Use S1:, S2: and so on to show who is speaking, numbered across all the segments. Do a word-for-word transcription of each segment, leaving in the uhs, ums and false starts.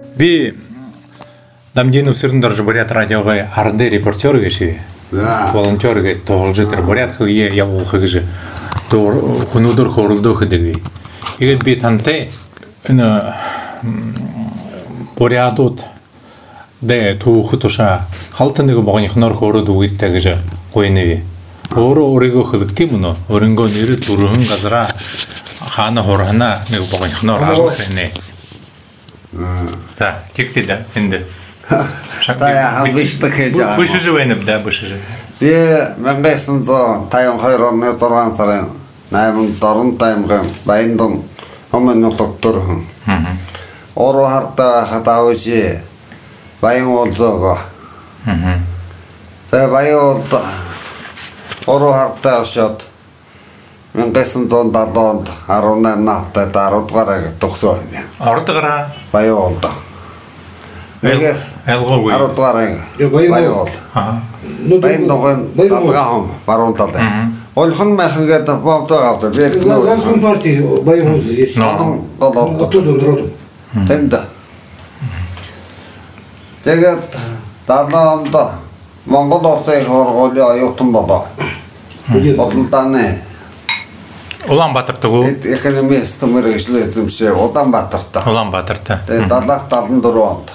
S1: Би Дамдинов сырындар же бурят радиога арнде репортер геши. Волонтер ге толжитер бурят хые явул хыгжи. Тор хунудур хорулду хыдыгви. Игет би танте ына бурятут де тууху туша халтыныгы боғын ихнор хоруду уиттагыжа койневи. Ору орыгы хыдыкти муну, орынго ниры турухын газыра ханы хорхана ныг боғын ихнор ажлықыне. За, текти да, енді.
S2: Тая биштеке жа.
S1: Бышы живеніп да, бышы жив.
S2: Бе, мен бесін зо, тайын хайронны тұрған сарайын. Наймын дарын тайымғын, байындым, омен ұтық тұрғын. Ору харта хатауычы, байын олдығы. Байын олды, ору харта ұшат. Мен бесін зон дадунд, арунен нахты тарутғарығы тұқсойын.
S1: Ортығыра?
S2: Байын олды.
S1: Әлгі өй?
S2: Арутғарығы, байын олды. Байын доғын талғағым, баруынталды. Олхын мәхінге тұпапты қалды, берді.
S3: Олхын партия байын олды есть.
S2: Оның долатты.
S3: Оттудың родым.
S2: Тенді. Тегет, дадуында, Моңғол ортайық орғолы айықтың бада. Отылтаны.
S1: Улан батырды ол?
S2: Экономисті мөргішілі етімше, одан батырды.
S1: Улан батырды.
S2: Дадақ далын дұру онды.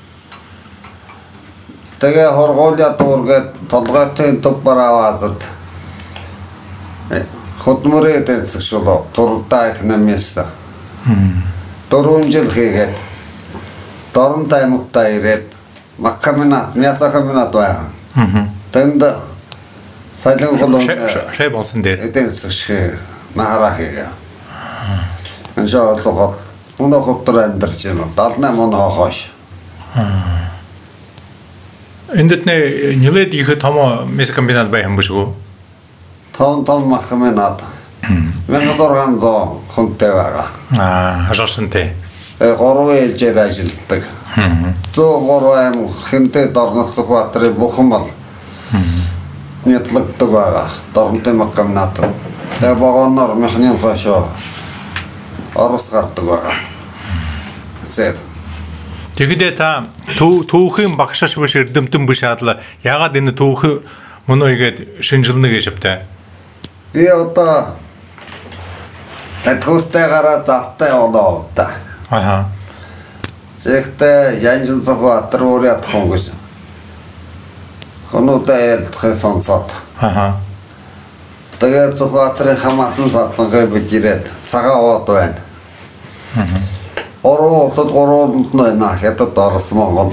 S2: Теге орғолы тұрғет, толға түйін тұп бар авазыд. Құтмұры етенсік шылы, тұрықта экономисті. Тұруын жыл қегет. Торын таймықта ерет. Маққаминат, мяса каминат баян. Тенді сайлың құлын
S1: Шай болсын дер.
S2: етенсік шығы. Нахара хега. Эншо отоқот. Уно құттыр әндірчені. Далтына мұны хош.
S1: Эндетне нилет ихы томо мес комбинат байхын бұшығы?
S2: Тон тон маққаминат. Мен құтырған зо құнтте баға.
S1: Ажарсын те?
S2: Қору елчер әжілттік. Ту қору әм хинте торнат сұқуаттыры бұқымал. Нетлікті баға. Торнте маққаминаты. Ә бағаннар мехнен қаша арыс қартты баға. Сәр.
S1: Тегіде та туухын бақшаш бішір дымтым бішатлы яға дені туухы мұны егет шынжылны кешіпті?
S2: Би ота тәткүртті қара тапты ода отта. Секті янжын соқу аттыр ұры атқын көзі. Құны да әлтіқі сон сат. Теге цухатры хаматын саттың қайбы керет. Саға оты ән. Ору олсыд ору олдынтын нахеті тарыс моңғыл.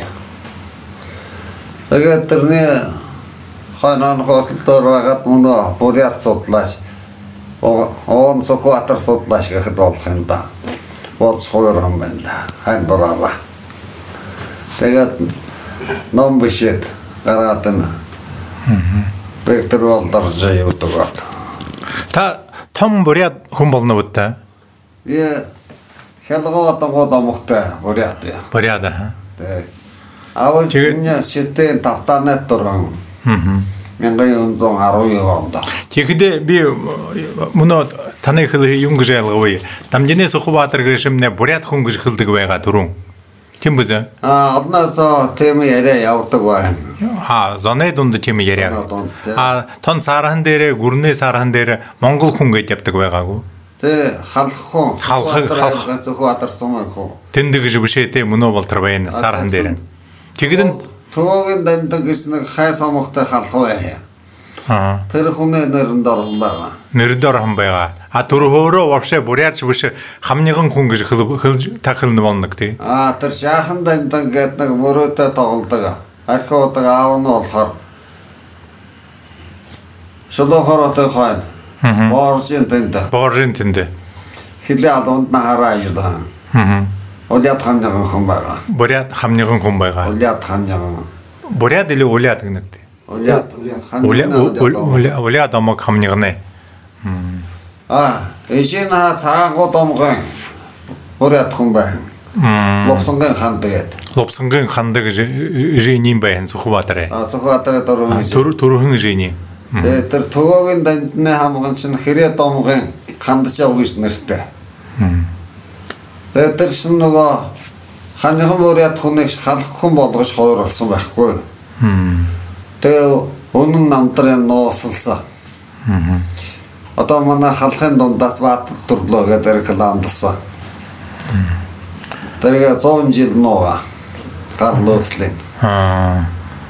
S2: Теге түріне қайнан қосылтыр вағат мұны бурят сотлаш. Оғын цухатры сотлаш қақыт олсында. Олс қойырған бәнді. Айн бұрара. Теге ном бішет қаратыны. Бектір олдар жайы ұтығады.
S1: Та том бурят хүн болны бұтты?
S2: Е, хелға отын ғода мұқты бурят.
S1: Буряда,
S2: ха? Ауыл жүгіне шеттен таптан әт тұрған. Мен ғайын соң аруы олды.
S1: Текіде би мұны таны қылы юңғы жайлығы ойы. Дамдене сұқы батыр кішімне бурят хүн кіш қылдығы байға тұрың. Кем бұзы?
S2: Адына со темі ере яуты қойын.
S1: Зонай дұнды темі ере. Тон сарыхын дәрі, ғұрны сарыхын дәрі, Моңғол күнгі етепті қойға қу?
S2: Те, қалқы қу.
S1: Қалқы.
S2: Қалқы атыр сұмай қу.
S1: Тендігі жібі шейте мұны болтыр байыны сарыхын дәрі. Тегідің?
S2: Туғын дәмді кісіні қай самықты қалқы байы. Тірі құны нөрінді орғын байға.
S1: Нөрінді орғын байға. А тұрғыры вообще бурят жібіші қамнығын күнгі тақылыны болындық дей?
S2: Тір шақын дәмдің кәтінік бұрыты тоғылдығы. Әркі отығы ауыны олқар. Шылы қорыты қойын. Бағыр жентінді.
S1: Бағыр жентінді.
S2: Хилі адымын нағара айыды. Олят қамнығын құн байға.
S1: Бурят қамнығын құн байға.
S2: Олят қамнығын.
S1: Бурят или олят гінікті?
S2: Олят.
S1: Олят амық қамнығыны.
S2: Ешен саған қотамғын. Олят құн байын. Лопсыңғын қандығы еді.
S1: Лопсыңғын қандығы жейнен байын сұқы батыры?
S2: Сұқы батыры тұрғын жейнен.
S1: Тұрғын жейнен.
S2: Тэр тугын дэнтне хамган чин хэрэг томгын хандчаа үгүйс нэртэй. Тэр тэр шин нөгөө ханьхан бурят хүнийг халахгүй болгож хойролсон байхгүй. Тэгээ өнөн намтрын ноосолсон. Одоо манай халахын дундаас бат төрлөө гэдэг рекламдсан. Тэгээ зуун жил нууга гарлууслын.
S1: Аа.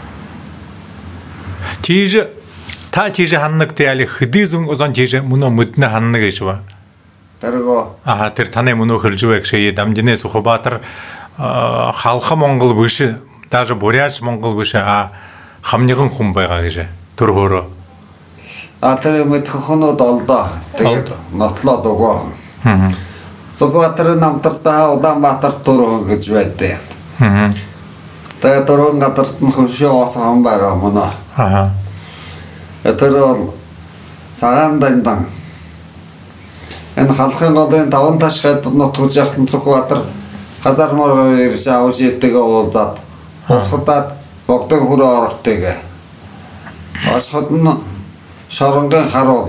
S1: Тийж та тийж ханнаг тэали хэдизэн озон тийж мөнө мэднэ ханнаг гэж ба.
S2: Тэргөө
S1: Аа тэр таны мөнө хэлжвэг шээ дамжинэ Сухбаатар халах Монгол биш даже буряч Монгол биш а хамниган хүн байгаа гэж төр хөөрөө.
S2: а тэр мэдхөхнүүд олдоо. Тэгээд нотлоод өгөө. Сухбаатарын намтартаа Улаанбаатар төрөө гэж байдээ. Тэгээд төрөө гадарт нь хөвшөө осон байгаа мөнө.
S1: Аа.
S2: Тэр бол цагаан дандан. Энэ халахын голын таван таш хад нутгаж яхтан Сухбаатар хадармаар ирж авч идэгээ уулзаад усхадаад богдон хүрээ орохтэйгээ. Асхад нь шоронгийн харуул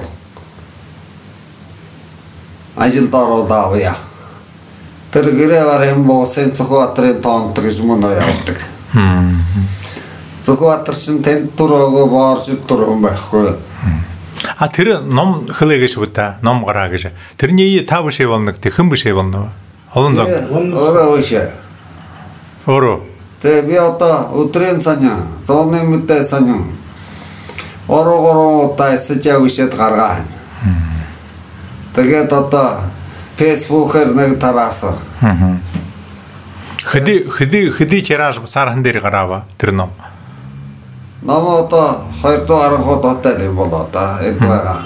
S2: ажилд оруулаа авъя. Тэр гэрээ барин буусын Сухбаатарын тоонд гэж мөн явдаг. Сухбаатар шин тэнд төрөөгөө боорч төрөн байхгүй.
S1: А тэр ном хэлээ гэж бүта ном гараа гэж. Тэрний та биш болно тэхэн биш болно. Олон зам.
S2: Өөрөө үгүй.
S1: Өөрөө.
S2: Тэгээ би одоо өдрийн саня, зооны мэдээ саня. Орогоро тайсаж явшид гаргаа. Тэгээд одоо Facebook-ээр нэг тараасан.
S1: Хэди хэди хэди тираж сархан дээр гараава тэр ном.
S2: Ном одоо хоёр дугаар хотод юм болоо та энэ байгаа.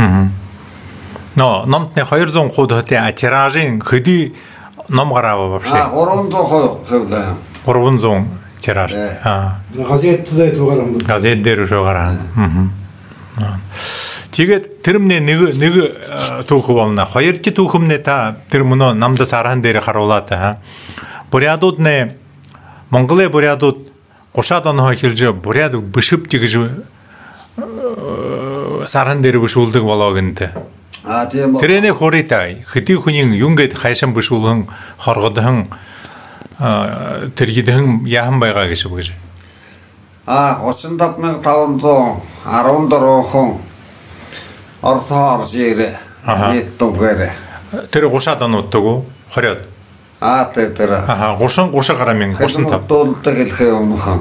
S1: Но номтны двести хууд хотын тиражийн хэди ном гараава вообще.
S2: А гуравдугаар хэвлээ.
S1: гуравдугаар тираж. Аа.
S3: газет дээр гарсан.
S1: Газет дээр шүү гараа. Аа. Тэгээд тэрмний нэг нэг түүх болно. Хоёр чи түүхмнээ та тэр мөнөө намда сархан дээр харуулаад та. Бурядууд нэ Монголын бурядууд гушаад оноо хэлж буряд бишвч гэж сархан дээр бишүүлдэг болоо гэнтэй.
S2: А тийм бол.
S1: Тэрэний хуритай хэдий хүнийн юм гээд хайшин бишүүлэн хоргодхон тэр хідэн яхан байгаа гэж үг гэж.
S2: А тридцать пять тысяч тавнуусаа дөрвөн хүн орсоо орж ирээ. Нийтдүгээр.
S1: Тэр гушаад онууддаг уу? Хориод.
S2: А тэр тэр.
S1: Аха, гушин гушин гарамын гушин тав.
S2: Дуулдаг хэлхээ өмнөхөн.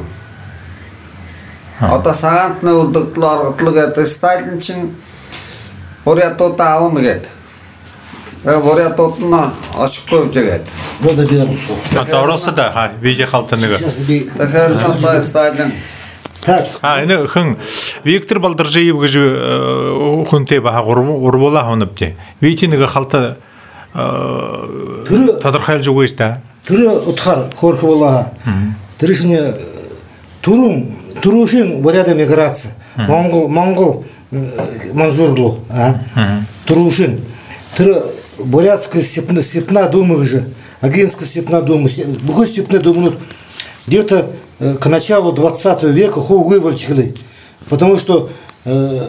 S2: Одоо саантны үлдэгдэл оргодлог гэдэг стайлын чинь бурятууд аавна гэдэг. Э бурятууд нь ашиггүй гэдэг.
S3: Вот это белорусского.
S1: А зауралсад хаа видео халтан нэг.
S2: Тэгэхээр сонтой стайлын.
S3: Так.
S1: А энэ хэн Виктор Балдаржиев гэж хүнтэй баха гурвуулаа хонобтэй. Вичи нэг халта
S3: Тэр
S1: тодорхойлж өгөөж та.
S3: тэр утгаар хөөрх болоо. Тэр шинэ түрүүн түрүүшин буряд миграция. Монгол Монгол манзурлу, а? Түрүүшин. Тэр бурятская степная степная дума же. Агинская степная дума. Бухой степная дума где-то к началу двадцатого века ху выборчили. Потому что э,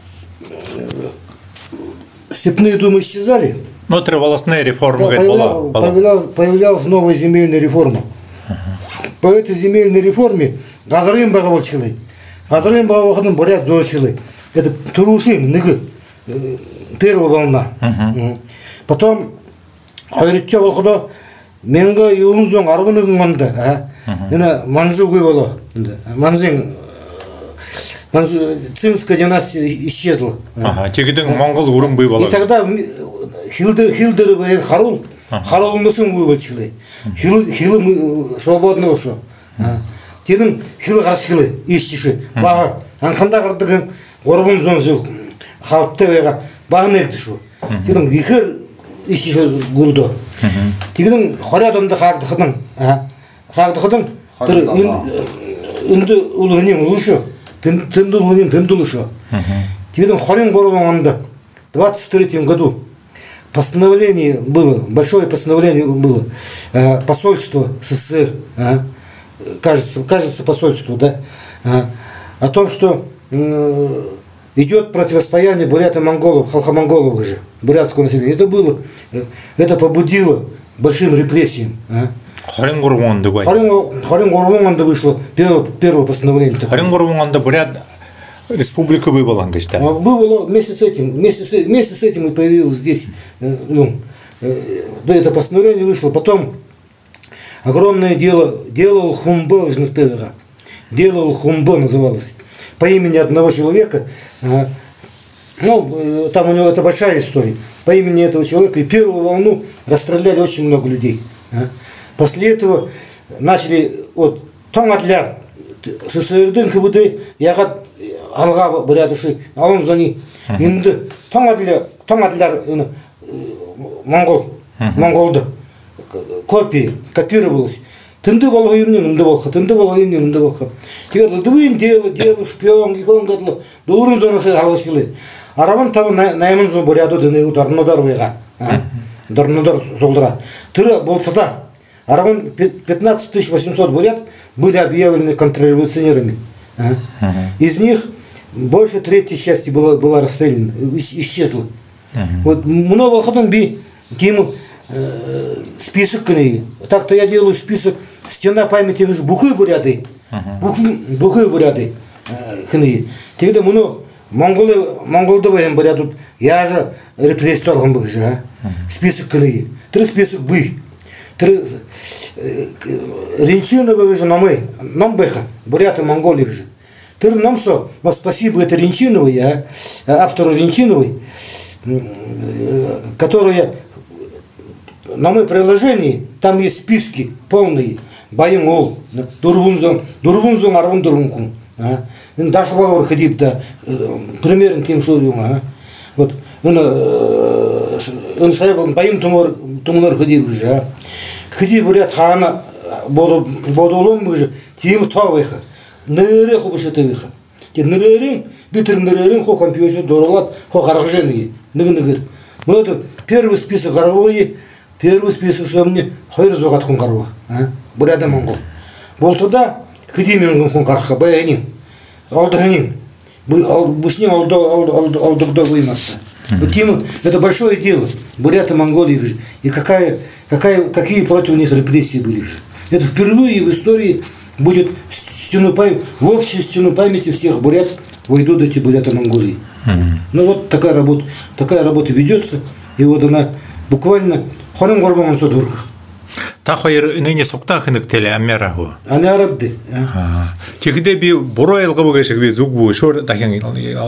S3: степные думы исчезали.
S1: Ну, тэр волосная реформа гэж
S3: Появля-
S1: болоо.
S3: появлялась, появлялась новая земельная реформа. По этой земельной реформе газрын багавалчылы. Газрын багавалхын бурят зоочылы. Это Турушин, Ныгы, э, первая волна. Мгм. Потом Хайритча волхудо менга юунзон арбыныгын ганда, ена Манжугы боло. Манжин Манжу Цимская династия исчезла.
S1: Аха, тэгдэн Монгол өрөн бий
S3: И
S1: болоо.
S3: тогда Хилдер Хилдер бай Харул Харул мөсөн выбачили. Хил хил свободно ошо. Тедин хил гаршылы ишчиши. Бага анханда гардыгын гурван зон жыл халкты байга багнэгди шу. Тедин ихэр ишчиши гулдо. Тедин хорядонда хагдыхын хагдыхын тэр үнді улгынын улушу. Тендул улгынын тендулушу. Тедин хорин гурван онда в двадцать третьем году постановление было, большое постановление было, э, посольство СССР, э, кажется, кажется посольство, да, э, о том, что э, идет противостояние бурят и монголов, халхо-монголов же, бурятского населения. Это было, э, это побудило большим репрессиям. Э.
S1: хорин гурван онд гой.
S3: хорин гурван онд вышло первое, первое постановление.
S1: хорин гурван онд бурят республика выбыла, говорит, да?
S3: Выбыло вместе с этим, вместе с, вместе с этим и появилось здесь, ну, это постановление вышло. Потом огромное дело делал Хумбо из Нефтевера. Делал Хумбо называлось. По имени одного человека. Ну, там у него это большая история. По имени этого человека. И первую волну расстреляли очень много людей. После этого начали вот Тоңатлар СССРдың КВД яғат алға бұратышы алым зани. Енді Тоңатлар Моңғол, Моңғолды копия, копировалось. Тынды болғайымнен үнді болқа, тынды болғайымнен үнді болқа. Тегер дұбын делі, делі, шпион, гекон қатылы, дұрын зоны шай алғыш келі. Арабан табы наймын зон бұряды дынығы дұрныдар ойға. Дұрныдар солдыра. Тыры болтыда. Арабан пятнадцать тысяч восемьсот бурят были объявлены контрреволюционерами. Из них больше третьей части была, была расстреляна, исчезла. Вот много ходом би тему список книги. Так-то я делаю список стена памяти бухы буряды, бухы буряды книги. Тогда много монголы монголды воен буряды. Я же репресситором был же, список книги. Три список бы. Три ренчины были же на мы, нам беха буряты монголы же. Три нам со, спасибо это Ренчиновой, я автору Ренчиновой, которая на моем приложении, там есть списки полные, байым ол, дурвунзон, дурвунзон, арвун дурвункун. Даже балавар ходит, да, примерно тем, что а. Вот, он, он шайбан, байым тумар ходит уже, ходит, говорят, хана, бодолом мы же, тем тавыха, ныры хубышетывыха. Нырырын, битер нырырын, хо компьютер доролат, хо гаражены, ныгы-ныгыр. Ну это первый список горовой. Первый список сомни хайр зогат кун гарва, а? Буряда монгол. Болтуда хидимен кун гарха баянин. Алдыгынин. Бушним алды алды алдыгда вымасса. Это большое дело. Буряты Монголии и какая какая какие против них репрессии были же. Это впервые в истории будет стену памяти, в общую стену памяти всех бурят войдут эти буряты Монголии. Ну вот такая работа, такая работа ведется, и вот она буквально хорин горбан содург.
S1: Та хайр ныне сокта хынык теле аммерагу.
S3: Амярабды.
S1: Тегде би боройл гыбыгышык би зугбу шор дахин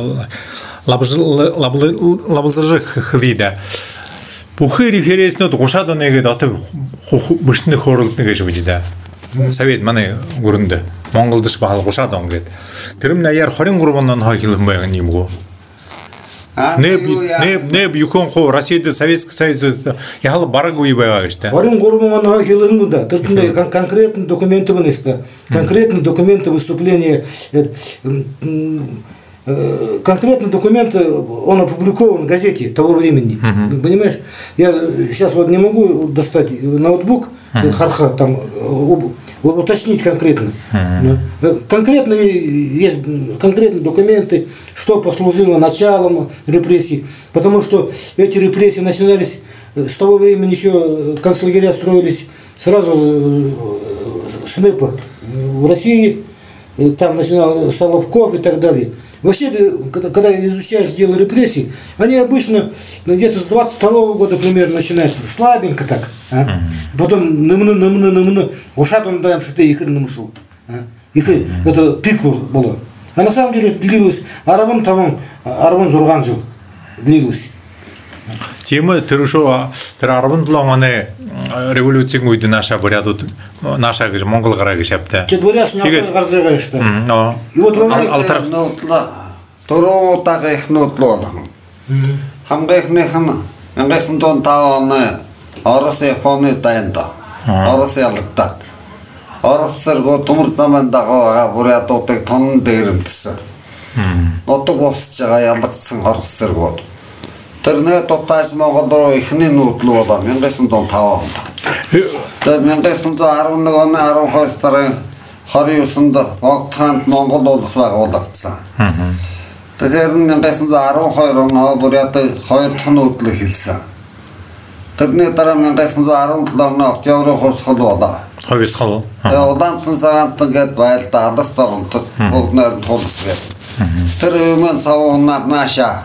S1: лабылжы хлида. Бухы референсно гошада неге даты мышны хорлык неге жибида. Совет маны гурунда. Монголдыш бахал гошада он говорит. Тирим яр хорин горбандан хакилым байган нимго. Неб неб неб юкон хо Россияда Советский Союз яхал барагу ибайга işte.
S3: Хорин горбандан хакилым да. Тут конкретные документы вынесли. Конкретные документы выступления. Конкретно документы, он опубликован в газете того времени. Uh-huh. Понимаешь? Я сейчас вот не могу достать ноутбук, uh-huh. харха, там, уточнить конкретно. Uh-huh. Конкретно есть конкретные документы, что послужило началом репрессий. Потому что эти репрессии начинались с того времени, еще концлагеря строились сразу с НЭПа в России, там начинал Соловков и так далее. Вообще, когда изучаешь дело репрессий, они обычно где-то с двадцать второго года примерно начинаются слабенько так. А? Потом нымны, нымны, нымны, ушат он даем, что ты их намышел. Это пик было. А на самом деле длилось, арабан там, арабан зурган жил, длилось.
S1: Тема тырышо арабан тулаңаны революция гуйды наша буряду наша гыж монгол гарагы шапта.
S3: Ты буряш на гарзага что?
S1: Ну.
S3: И вот он
S2: нутла торо тагых нутло. Хамгых нехна. Ангайсын тон тааны арысы фоны тайнда. Арысы ялыкта. Арысыр го тумур замандагы бурят отыг тонун дээрэмтсэн. Отог босчага ялыксын арысыр го. Тэрнээ тотааш Монголдоо ихний нуудлуу болоо мянган тон таваа. Тэгээд мянган арван нэг оны арван хоёр сарын хорин усанд Богдхаанд Монгол улс байгуулагдсан. Тэгэхээр мянган арван хоёр оны бурят хоёр дахь нуудлыг хэлсэн. Тэрний дараа мянган арван долоо оны октябрын хувьсгал болоо.
S1: Хойс хол.
S2: Тэгээ удаан сагаантан гээд байлдаа алс дорнод бүгд нойрон тулсгээд. Тэр өмнө савуунаар нааша.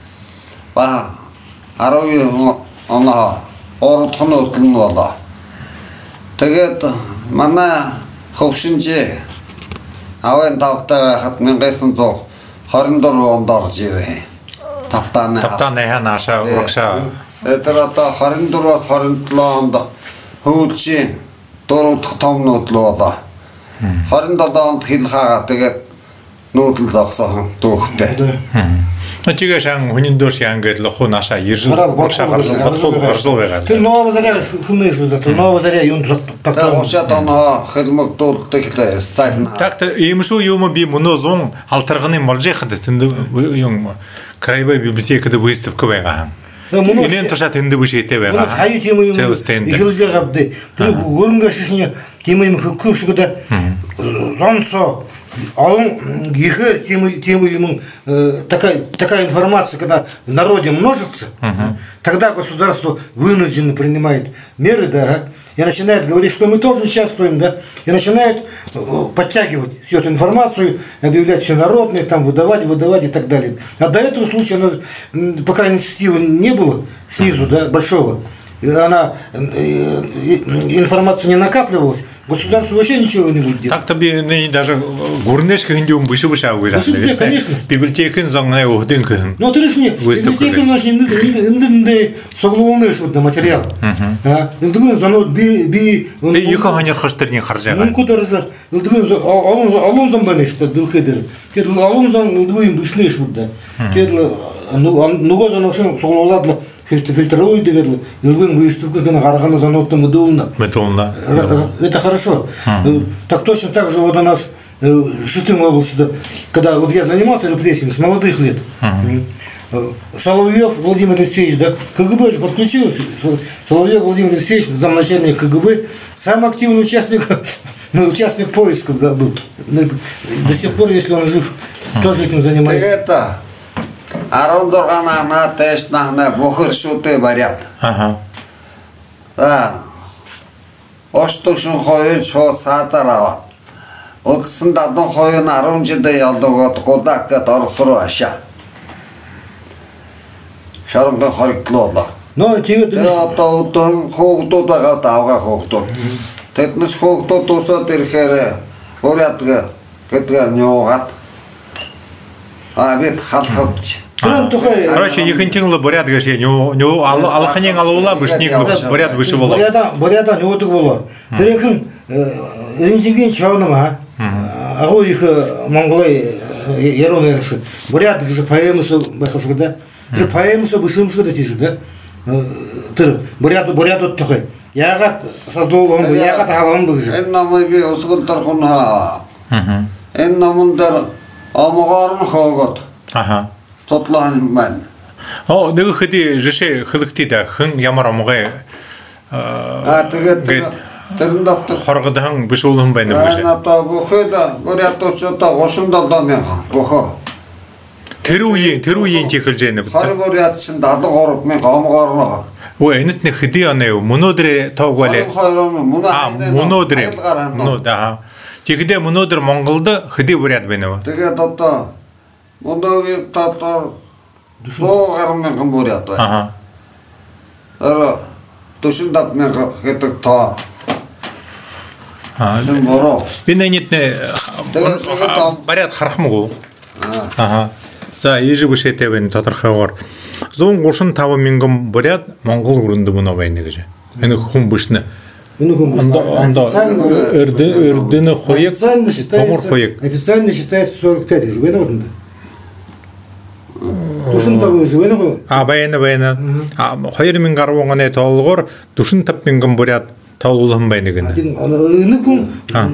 S2: Ба арав оноо ордхон өдлөн болоо. Тэгээд манай хөвшинжээ авын тавтаа хат мянга девятьсот двадцать четыре онд орж ирээ. Тавтааны.
S1: Тавтааны ханааша урагшаа.
S2: Тэр одоо двадцать четыре двадцать сεπτем онд хөвлжийн дөрөв дахь том нуудлуу болоо. двадцать седем онд хил хаагаа тэгээд нуудлал зогсоохон дүүхтэй.
S1: Начига шан хүнин дөр шан гээд лоху наша ирж урагшаа гарч бодлоо гарцуу байгаа.
S3: Тэр ново заря хүнээс үү? Тэр ново заря юунд
S2: Тэгээд уушаад оноо хэлмэгдүүлдэг лээ стайлна.
S1: Так ийм шүү юм би мөнөө зун алтарганы молжихад тэнд юм краевой библиотекад выставка байгаа. Инэн тушаа тэнд бишээтэй байгаа.
S3: Хаяа тийм юм ихэлж гавд. Тэр хөрөнгө шишний тийм юм хөвшгөд зонсо он гихер тем тем ему такая такая информация, когда в народе множится, тогда государство вынужденно принимает меры, да, и начинает говорить, что мы тоже участвуем, да, и начинает подтягивать всю эту информацию, объявлять всенародные, там выдавать, выдавать и так далее. А до этого случая, пока инициативы не было снизу, да, большого, она информация не накапливалась, государство вообще ничего не будет делать.
S1: Так-то би даже гурнешка хиндиум выше выше выше.
S3: Конечно.
S1: Библиотекин зангай ухдинкин.
S3: Ну, ты же не библиотекин наш не согласны что на материал. А, думаю, занот би би.
S1: Ты юха ханер хаштерни харжага.
S3: Ну куда раза? Думаю, алон алон замбанеш, что духедер. Кед алон зам думаю бышлеш вот да. Кед ну ну гоза нашим согласладла фильтрует дегер. Любым выставку на гаргана занотом медулна.
S1: Медулна.
S3: Это хорошо. Так точно так же вот у нас в шестом области, когда вот я занимался репрессиями с молодых лет. Соловьев Владимир Алексеевич, да, КГБ же подключился. Соловьев Владимир Алексеевич, замначальник КГБ, самый активный участник, ну, участник поисков, да, был. До сих пор, если он жив, тоже этим занимается.
S2: Это Арондоргана на тест на на бухаршуты варят.
S1: Ага.
S2: Да. Остошун хойд шот сатарава. Оксын дадан хойн арван жилдээ ялдагад гудак гэд орсроо аша. Шаранга хоригдлоо.
S3: Но тэгээд
S2: одоо одоо хоогдод байгаа давга хоогдод. Тэднес хоогдод усаад ирэхээр урядга гэдгээ нёогад. А бид халахвч.
S1: Короче, ихэнтин л буряд гэж нё нё алханын алуула бишник буряд биш болоо.
S3: Буряда буряда нёодог болоо. Тэрхэн Инженер Чауным а. Агуу их Монголой ярон ирсэн. Буряд гэж поэмс байхсан да. Тэр поэмс бишэмсгэд тийш да. Тэр буряд бурядууд тохой. Яагаад создол он яагаад хаалган бэ гэж.
S2: Энэ намайг би усгал дорхон хаа. Энэ намын дээр амгаар нь хоогод.
S1: Аха.
S2: Тотлоон маань.
S1: Оо нэг хэдий жишээ хөлөгтэй да хэн ямар амгай
S2: аа тэгээд тэрэн доктор
S1: хоргодхон биш уулын байна гэж.
S2: Аа одоо бүхэд бурядуудаа гошин долоо мянга бөхөө.
S1: Тэр үеийн тэр үеийн чихэлж байна.
S2: Хориг буряд чинь дадлан гурав мянга амгаар нь.
S1: Өө энэт нэг хэдий оноо юу мөнөөдөр тоог байлаа. Аа мөнөөдөр. Мөнөөдөр аа. Тэгэхдээ мөнөөдөр Монголд хэдий буряд байна вэ?
S2: Тэгээд одоо Мөнөөгийн татар сто мянган буряд байна. Аа. Ара төшин дат мянга гэдэг тоо.
S1: Аа. Би нэгэд бариад харахмгүй. Аа. За ижиг бишээтэй байна тодорхойгоор one thirty-five мянган буряд Монгол өрөнд мөнөө байна гэж. Энэ хүн бишнэ.
S3: Энэ хүн
S1: Эрдэнэ хоёрыг томор хоёрыг.
S3: Официально считается сорок пять гэж байна уу? Тушин тав гэж байна уу?
S1: А байна байна. А two thousand ten оны тоолгоор forty-five мянган буряд тоолуулсан байна гэнэ.
S3: Энэ хүн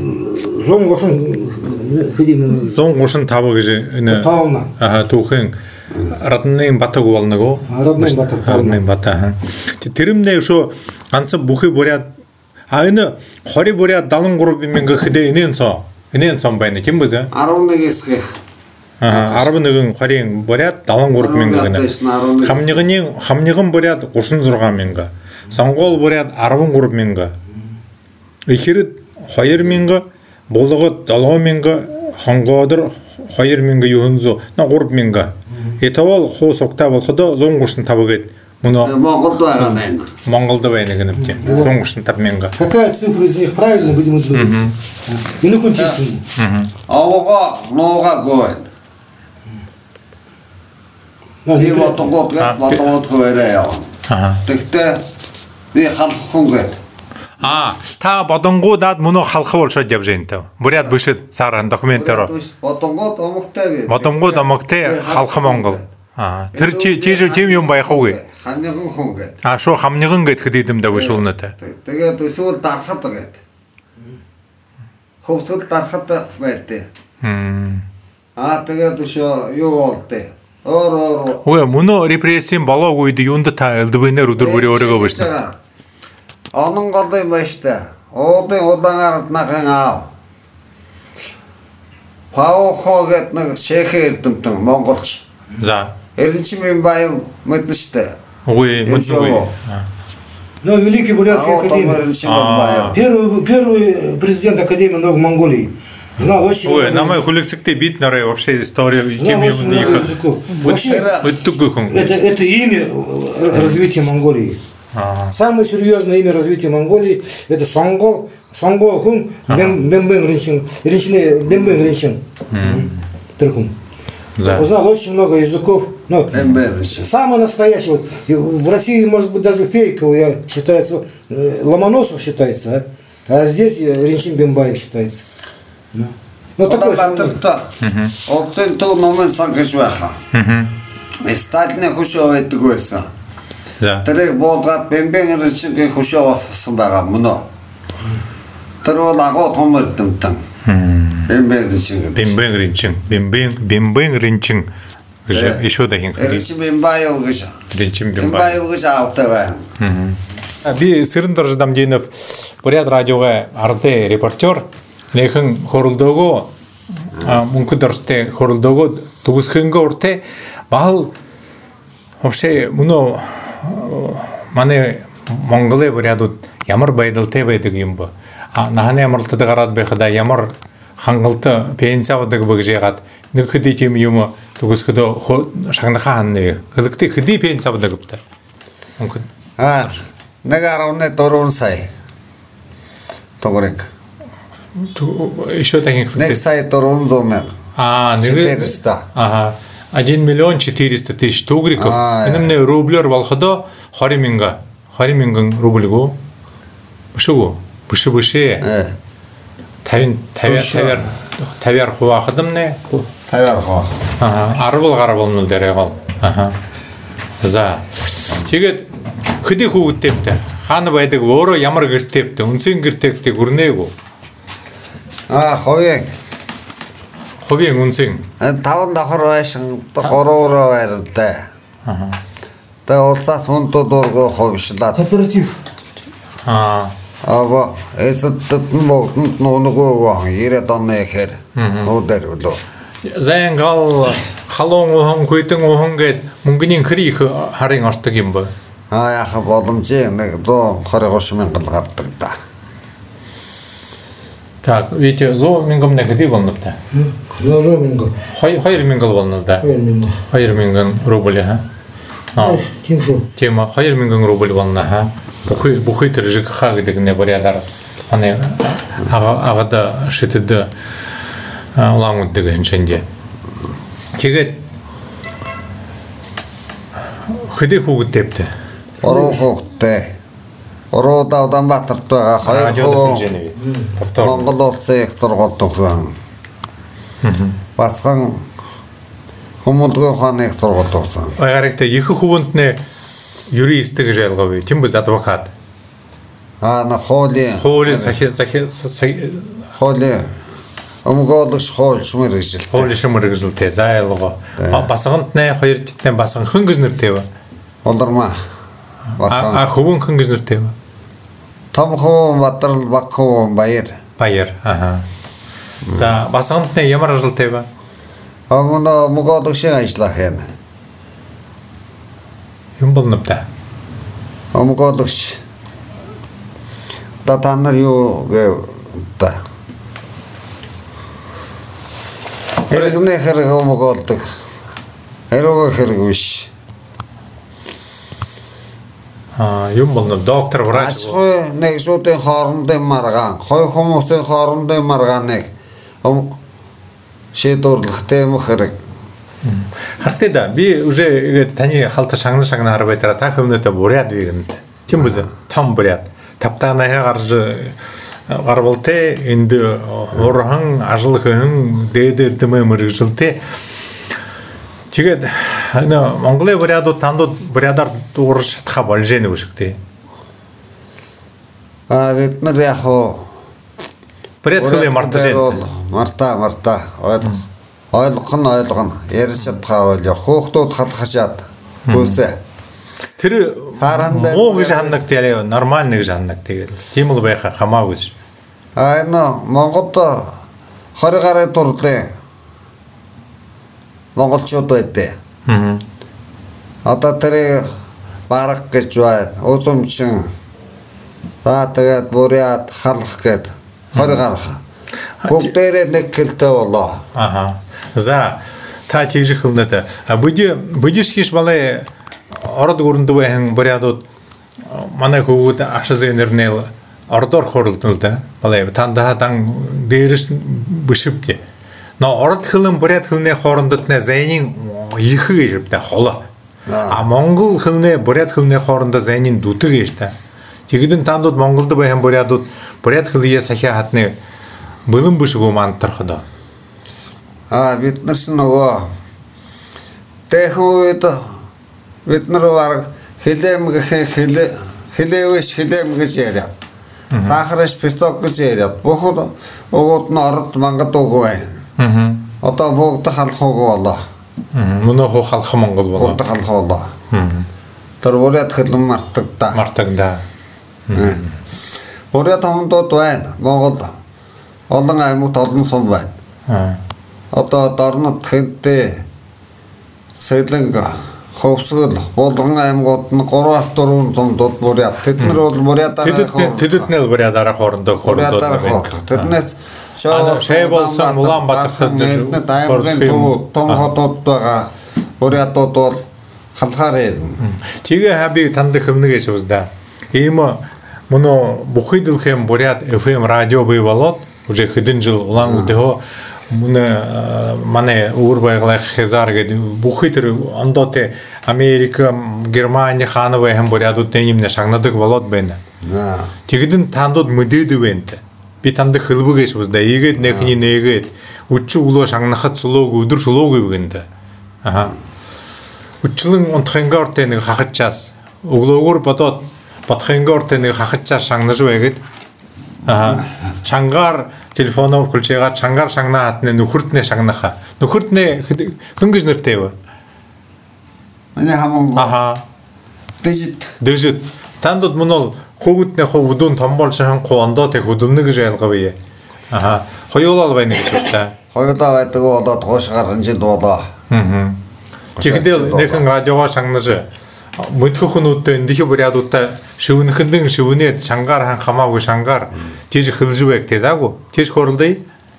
S3: one
S1: thirty-five гэж энэ аа түүхэн Раднын батаг болно гоо.
S3: Раднын батаг.
S1: Раднын батаг. Тэрэмнээ шүү ганцхан бүхий буряд а энэ twenty буряд seventy-three мянган хэдэ энэн цоо. Энэн цом байна. Ким бэ?
S2: eleven эсгэх.
S1: Аа eleven twenty буряд seventy-three мянган гэнэ. Хамнигын хамнигын буряд thirty-six мянган. Сонгол буряд thirty-three мянган. Ихэрэд хоёр мянга, Булгад долоо мянга, Хонгоодор хоёр мянга юунзо на гурав мянга. Этавол хуус угтаа болоходоо зуун гурван таван гээд мөнөө
S2: Монголд байгаа байна.
S1: Монголд байна гэнэ юм. зуун гурван таван мянга.
S3: Какая цифра из них правильно, будем изучать. И на контексте.
S2: Авгаа нуугаагүй. Би бодгоод гээд бодгоод хөвөрөө явна.
S1: Аа.
S2: Тэгтээ би халах хүн гээд.
S1: Аа, та бодонгуудад мөнөө халах болшоод явж байна тав. Буряд бишэд саран документээр.
S2: Бодгоод омогтой би.
S1: Бодонгууд омогтэй халах Монгол. Аа, тэр чи чи тийм юм байх уу?
S2: Хамниган хүн гээд.
S1: Аа, шуу хамниган гэд хэдийдэм давш улнаатай.
S2: Тэгээд эсвэл дарахад гээд. Хөвсгөл дарахад байдээ.
S1: Хм.
S2: Аа тэгээд өшөө юу болдээ. Өөр өөр.
S1: Өө мөнөө репрессийн болоог үед юунд та элдвэнээр өдөр бүрийн өөрийгөө бишнэ.
S2: Онон гол юм байна штэ. Уудын удаанаар нахан аа. Паохо гэд нэг шэхэ эрдэмтэн монголч.
S1: За.
S2: Эрдэнчмийн баян мэднэ штэ.
S1: Ой, мөнөө.
S3: Но великий бурятский академик. Первый, первый президент Академии наук Монголии. Знал очень
S1: Ой, намайг хүлэгцэгтэй бид нарыг вообще история кем юмных.
S3: Вообще, это, это имя развития Монголии. Самое серьезное имя развития Монголии это Сонгол, Сонгол Хун, Бембен Ринчин, Ринчин, Бембен Ринчин. Трикун. Узнал очень много языков. Но самый настоящий, вот, в России, может быть, даже Фейков, я считается, Ломоносов считается, а, а здесь Ринчин Бембаев считается. Ну, ну такой
S2: же. Вот это момент санкашваха. Сталин хушоо байдаг байсан. Тэр боодгаад Бембен Ринчин хушоо болсон байгаа мөн үү? Тэр бол агуу том эрдэмтэн. Бембен Ринчин.
S1: Бембен Ринчин. Бембен Бембен Ринчин. Гэж ишүү дахин.
S2: Ринчин Бембаев гэж.
S1: Ринчин Бембаев
S2: гэж аавтай байна.
S1: Би Сэрэндар Дамжинов Бурят радиога ард репортер Нэхэн хоролдоогоо мөнгөд орстой хоролдоогоо төгсгөнгөө уртэ бал вообще мөнөө манай Монголын бурядууд ямар байдалтай байдаг юм бэ? А наханы ямарлтад гараад байхада ямар хангалт пенсия авдаг бэ гэж яагаад нэг хэдий тийм юм төгсгөдөө шагнаха ханны хэлэгтэй хэдий пенсия авдаг вэ? Мөнгө.
S2: Аа нэг арван дөрвөн сая. Тогрэг.
S1: Еще таких
S2: нэг сая дөрвөн зуун мянга.
S1: А,
S2: четыреста.
S1: Ага. один миллион четыреста тысяч тугриков. Энэмнэ рублёр болоходоо двадцать мянга. двадцать мянган рубль гоо. Бишгүй. Биш бишээ. пятьдесят пятьдесят пятьдесят хуваахадам нэ.
S2: пятьдесят хуваах.
S1: Ага. арвал гарвал нөл дээрээ гол. Аха. За. Тэгээд хэдий хүүхдтэйвтэй. Хаана байдаг өөрөө ямар гэрттэйвтэй. Үнсэн гэрттэйвтэй гүрнээгүү.
S2: Аа, ховёг.
S1: Ховёг үнсэн.
S2: таван давхар байшин гурван байртай.
S1: Аа.
S2: Тэ улсаас хүнтүүд өргөө ховшлаад.
S3: Кооператив.
S1: Аа.
S2: Аа, эцэд мөнгөнд нүгөө ирээд онны хэр. Өдөр болоо.
S1: Зэн гал халуун ухан хүйтэн ухан гэд мөнгөний хэр их харын ордог юм бэ?
S2: Аа, яха боломжтой нэг сто двадцать мянган гардаг да.
S1: Так, видите, сто мянган на хэдий болно та?
S3: сто мянган.
S1: две мянган болно да. две мянган рубль ха. Аа.
S3: Тийм шүү.
S1: Тийм а две мянган рубль болно ха. Бүхий бүхий тэр ЖКХ гэдэг нэ бурядар. Аны агада шитэд улаан үдэг хэнчэндэ. Тэгээд хэдий хүүхдтэйвтэй.
S2: Ороо хүүхдтэй. Ороо Улаанбаатарт байгаа хоёр хүү Монгол улсын их сургууль төгсөн. Бацхан Хүмүүлгүй ухааны их сургууль төгсөн.
S1: Агарагтай их хүүнд нэ юрист гэж ялгав. Тим без адвокат.
S2: Аа на хуулийн
S1: хуулийн сахи сахи
S2: хуулийн өмгөөлөгч хуульч мэрэгжил.
S1: Хуулийн мэрэгжилтэй зайлгаа. Басганд нэ хоёр тэтэн басган хэн гэж нэртэй вэ?
S2: Улармаа.
S1: А хөвөн хэн гэж нэртэй вэ?
S2: Том хөө Бадрал Бакхуу Баяр.
S1: Баяр. Аха. За басганд нэ ямар ажилтай вэ?
S2: Амна өмгөөлөгчийн ажиллах юм.
S1: Юм болно та.
S2: Өмгөөлөгч. Та танаар юу та. Эргэнэ хэрэг өмг болдог. Эрүүг хэрэг биш.
S1: А юм болно доктор врач.
S2: Ашгүй нэгсүүдийн хоорондын маргаан, хоёр хүмүүсийн хоорондын маргааныг шийдвэрлэх тийм хэрэг.
S1: Хартай да би уже таны халта шагнал шагнал харбай тара та хөвнөтө буряд вигэн. Тим бүз там буряд. Таптана гарж гарбалте энд урхан ажлахын дээдэр дэмэ мэрэгжилтэй. Тэгээд энэ Монголын бурядууд тандууд бурядар дуурж шатха болж яах вэ шигтэй.
S2: А бид нар яг хоо
S1: буряд хөлөө мартаж
S2: марта марта ойлгох ойлгох нь ойлгоно. Яриж чадхаа бол хөөхтүүд халахчаад үсэ.
S1: Тэр муу гэж хандаг тэр нормал гэж хандаг тэгээд тийм л байх хамаагүй.
S2: А энэ Монголд хорь гаруй турлын монголчууд байдээ.
S1: Аа.
S2: Одоо тэр бараг гэж байна. Узумчин. За тэгээд буряд халах гээд хорь гарах. Бүгдээрээ нэг хэлтэй болоо.
S1: Аха. За та тийж хөвнөд. А бүди будиш хиш балай ород гүрэнд байна бурядууд манай хөвгүүд ашиг нэрнэл ордоор хоролдол да. Балай тандаа дан дээрс бишвтэй. Но ород хөлн буряд хөлний хоорондод нэ зайнын их гэжтэй холоо. А Монгол хөлний буряд хөлний хоорондоо зайнын дүдэг гэжтэй. Тэгэдэн тандууд Монголд байх бурядууд буряд хөлие сахиа хатны бэлэн бишгүү мантархад.
S2: А бид нар ч нөгөө тэхүүд бид нар баг хилэм гэх хилэ хилэвэш хилэм гэж яриа. Сахараш писток гэж яриа. Боход өгөөд нь орд мангад үгүй байна.
S1: Аа.
S2: Одоо бүгд халах үгүй болоо.
S1: Аа. Мөнөө хоо халах Монгол болоо.
S2: Бүгд халах болоо.
S1: Аа.
S2: Тэр буряд хөлн мартаг та.
S1: Мартаг да.
S2: Буряд хамдууд байна. Монголд олон аймагт олон сум байна.
S1: Аа.
S2: Одоо дорнод хэнтэй Сэлэнг Ховсгол болгон аймагууд нь гураваас дөрвөн сумдууд буряд. Тэд нар бол бурядаараа
S1: тэдэд нэл бурядаараа хоорондоо хоорондоо
S2: тэднээс
S1: шээ болсон Улаанбаатарт
S2: нэг аймагын том хотууд байгаа бурядууд бол халахаар ирнэ.
S1: Тэгээ хаби танд хөвнөг эсвэс да. Ийм мөнө бүхийдэлхэм буряд эф эм радио бий болоод уже хэдэн жил улаан өдөө мөнө манай уур байгалах хязгаар гэдэг бүхий тэр ондоте Америк, Германи хаанаа хэм бурядууд нэмнэ шагнадаг болоод байна. Тэгдэн тандууд мэдээд байна. Би танд хөлбөгөөс үздэ ийгээд нэхний нэгээд үчи өглөө шагнахад сулууг өдөр сулууг ивгэнэ. Аха. Үчлэн онтхенгортэй нэг хахачаас өглөөгөр бодоод бодхенгортэй нэг хахачаас шагнаж байгээд аа шангаар телефоноор хүлжээгаад шангаар шагнаа хатны нөхөртнээ шагнаха. Нөхөртнээ хөнгөж нэртэй вэ?
S2: Манай хамон.
S1: Аха.
S2: Дэжит.
S1: Дэжит. Тандд мөн хөвгүүднээ хов өдөн том болж ханху ондоо тэг хөдөлнө гэж ялгавъя. Аха. Хоёулаа байна гэж байна.
S2: Хоёулаа байдаг болоод гоошгаар ханжид болоо.
S1: Аа. Тэгэхдээ нэхэн радиогоо шагнаж мэдхөхнүүдтэй эндих бурядуудаа шивнэхэндэн шивнээд шангаар хан хамаагүй шангаар тийж хөлж байг тэзаагүй. Тийж хорлоо.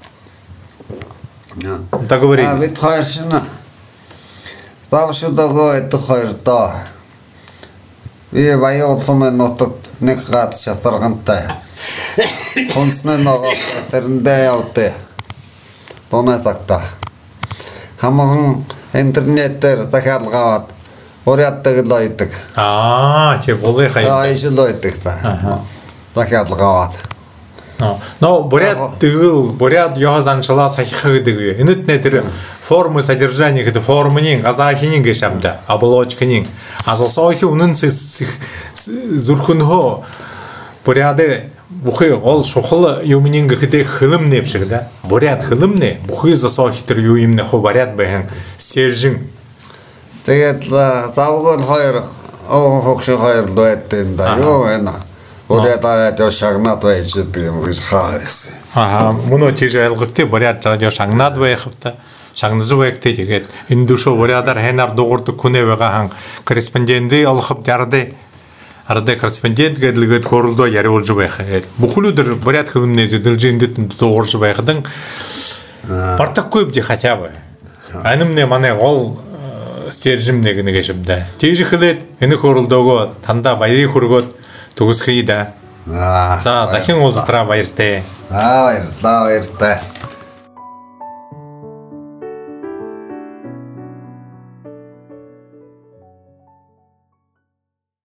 S1: Договорились.
S2: А бид хоёр шина. Завшудагоо эдх хоёр доо. Би баян улсмын нутагт нэг гад шасаргантай. Хонцны ногоо тэрэндээ явдээ. Тонасагта. Хамаган интернетээр захиалгаваад буряддаг л ойдаг.
S1: Аа, чи болой хай.
S2: Аа, ижил ойдаг та. Захиалгаваад.
S1: Но буряд тэгвэл буряд яhoz анчлаа сахих гэдэг вэ. Энэтнэ тэр формы содержание гэдэг формын газахын гэшамда оболочкын асосойх үнэн зүрхөнхөө буряд бүхий гол шухал юмнин гэхдээ хөлөм нэвшиг да. Буряд хөлөм нэ бүхий засойх тэр юу юм нэ хөө буряд бахан сержин.
S2: Тэгээд завгал хоёр оо хогш хоёр лойд да. Юу байна? Буряд радио шагнаад байж гэдэг юм гэж хаас.
S1: Аха, мөнөө тийж ялгавтай буряд радио шагнаад байх хэвээр шагнаж байгтай тэгээд энэ дөшөө бурядаар хайнаар дуурдаг хүнээ байгаа хан корреспондентэй олох явдарды арада корреспондент гэдлэгэд хоролдоо яриулж байх. Бүхлүүдэр бурят хилмнээс дэлжиндэт дуурж байхдан партакгүй бди хотя бы. Анимне манай гол стержим нэг нэг шивдэ. Тийж хэлээд энэ хоролдоогоо тандаа баярыг хүргөөд төгсгий да.
S2: Аа.
S1: За дахин уулзтраа баяртай.
S2: Аа баярлалаа баяртай.